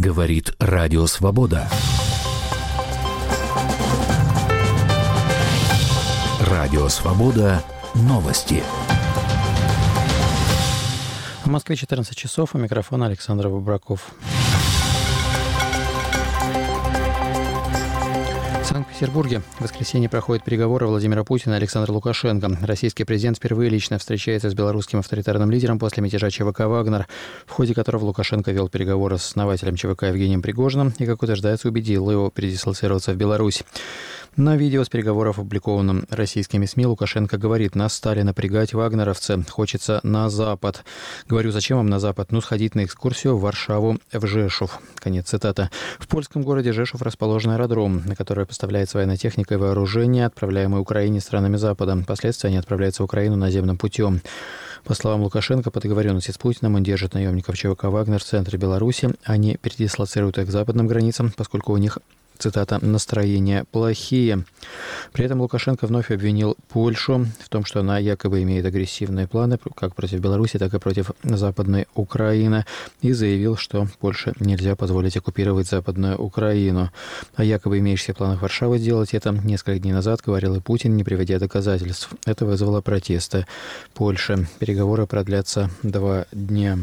Говорит Радио Свобода. Радио Свобода. Новости. В Москве 14 часов. У микрофона Александр Бобраков. В Санкт-Петербурге в воскресенье проходят переговоры Владимира Путина и Александра Лукашенко. Российский президент впервые лично встречается с белорусским авторитарным лидером после мятежа ЧВК «Вагнер», в ходе которого Лукашенко вел переговоры с основателем ЧВК Евгением Пригожиным и, как утверждается, убедил его передислоцироваться в Беларусь. На видео с переговоров, опубликованном российскими СМИ, Лукашенко говорит: «Нас стали напрягать вагнеровцы. Хочется на Запад. Говорю, зачем вам на Запад? Ну, сходить на экскурсию в Варшаву, в Жешув». Конец цитаты. В польском городе Жешув расположен аэродром, на который поставляется военная техника и вооружение, отправляемые Украине странами Запада. Впоследствии они отправляются в Украину наземным путем. По словам Лукашенко, по договоренности с Путиным он держит наемников ЧВК «Вагнер» в центре Беларуси. Они передислоцируют их к западным границам, поскольку у них, цитата, «настроения плохие». При этом Лукашенко вновь обвинил Польшу в том, что она якобы имеет агрессивные планы как против Беларуси, так и против Западной Украины, и заявил, что Польше нельзя позволить оккупировать Западную Украину. О якобы имеющихся планах Варшавы сделать это несколько дней назад говорил и Путин, не приводя доказательств. Это вызвало протесты Польши. Переговоры продлятся 2 дня.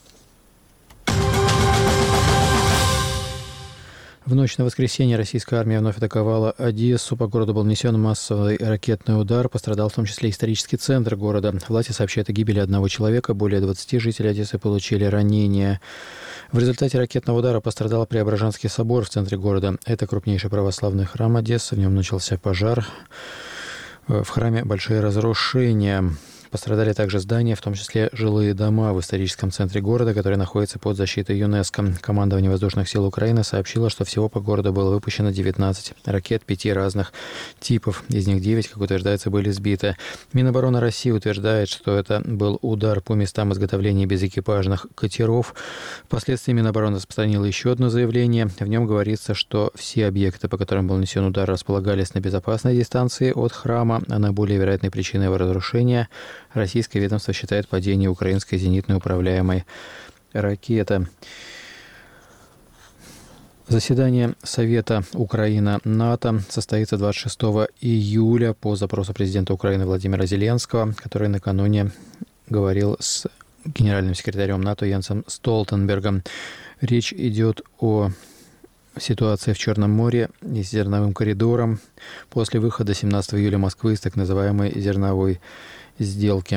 В ночь на воскресенье российская армия вновь атаковала Одессу. По городу был нанесен массовый ракетный удар. Пострадал в том числе исторический центр города. Власти сообщают о гибели 1 человека. Более 20 жителей Одессы получили ранения. В результате ракетного удара пострадал Преображенский собор в центре города. Это крупнейший православный храм Одессы. В нем начался пожар. В храме большие разрушения. Пострадали также здания, в том числе жилые дома в историческом центре города, который находится под защитой ЮНЕСКО. Командование воздушных сил Украины сообщило, что всего по городу было выпущено 19 ракет 5 разных типов. Из них 9, как утверждается, были сбиты. Минобороны России утверждает, что это был удар по местам изготовления безэкипажных катеров. Впоследствии Минобороны распространило еще одно заявление. В нем говорится, что все объекты, по которым был нанесен удар, располагались на безопасной дистанции от храма, а наиболее вероятной причиной его разрушения российское ведомство считает падение украинской зенитной управляемой ракеты. Заседание Совета Украина-НАТО состоится 26 июля по запросу президента Украины Владимира Зеленского, который накануне говорил с генеральным секретарем НАТО Йенсом Столтенбергом. Речь идет о ситуации в Черном море и с зерновым коридором после выхода 17 июля Москвы из так называемой зерновой сделки.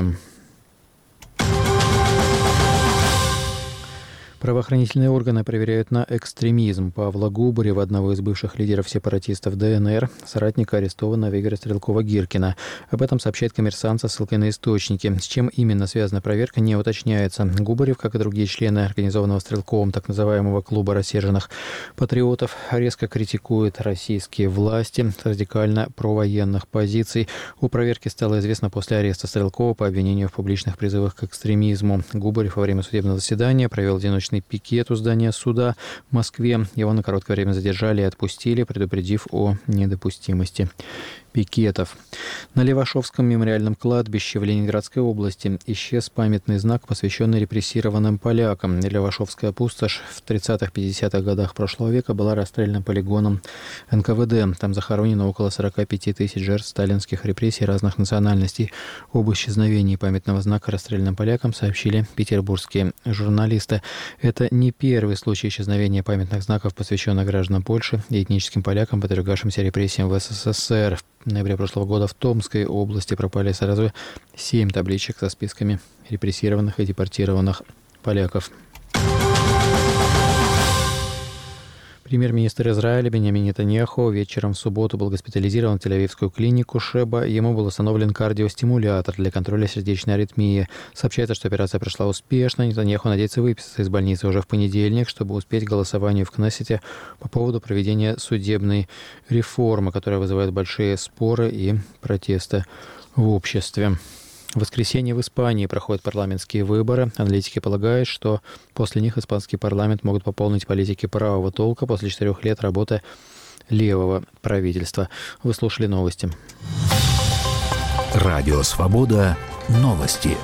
Правоохранительные органы проверяют на экстремизм Павла Губарева, одного из бывших лидеров сепаратистов ДНР, соратника арестованного Игоря Стрелкова-Гиркина. Об этом сообщает «Коммерсант» со ссылкой на источники. С чем именно связана проверка, не уточняется. Губарев, как и другие члены организованного Стрелковым так называемого клуба рассерженных патриотов, резко критикует российские власти с радикально провоенных позиций. О проверке стало известно после ареста Стрелкова по обвинению в публичных призывах к экстремизму. Губарев во время судебного заседания провел одиночный пикет у здания суда в Москве. Его на короткое время задержали и отпустили, предупредив о недопустимости пикетов. На Левашовском мемориальном кладбище в Ленинградской области исчез памятный знак, посвященный репрессированным полякам. Левашовская пустошь в 30-50-х годах прошлого века была расстрельным полигоном НКВД. Там захоронено около 45 тысяч жертв сталинских репрессий разных национальностей. Об исчезновении памятного знака расстрельным полякам сообщили петербургские журналисты. Это не первый случай исчезновения памятных знаков, посвященных гражданам Польши и этническим полякам, подвергавшимся репрессиям в СССР. В ноябре прошлого года в Томской области пропали сразу 7 табличек со списками репрессированных и депортированных поляков. Премьер-министр Израиля Биньямин Нетаньяху вечером в субботу был госпитализирован в Тель-Авивскую клинику Шеба. Ему был установлен кардиостимулятор для контроля сердечной аритмии. Сообщается, что операция прошла успешно. Нетаньяху надеется выписаться из больницы уже в понедельник, чтобы успеть к голосованию в Кнессете по поводу проведения судебной реформы, которая вызывает большие споры и протесты в обществе. В воскресенье в Испании проходят парламентские выборы. Аналитики полагают, что после них испанский парламент могут пополнить политики правого толка после 4 лет работы левого правительства. Вы слушали новости. Радио Свобода. Новости.